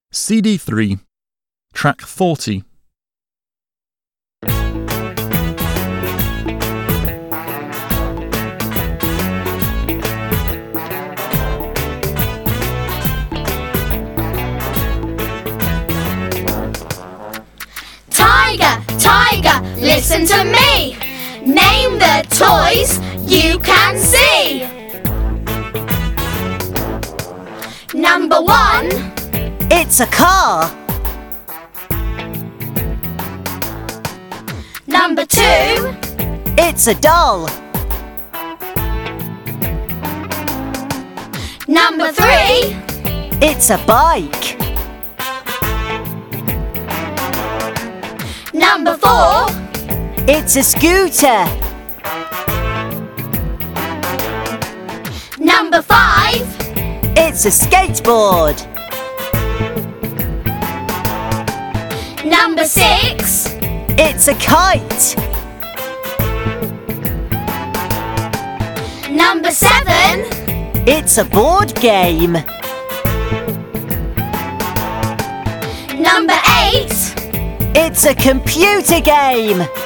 CD3, track 40. Tiger, tiger, listen to me. Name the toys you can see. Number 1. It's a car. Number 2. It's a doll. Number 3. It's a bike. Number 4. It's a scooter. Number 5. It's a skateboard. Number 6. It's a kite. Number 7. It's a board game. Number 8. It's a computer game.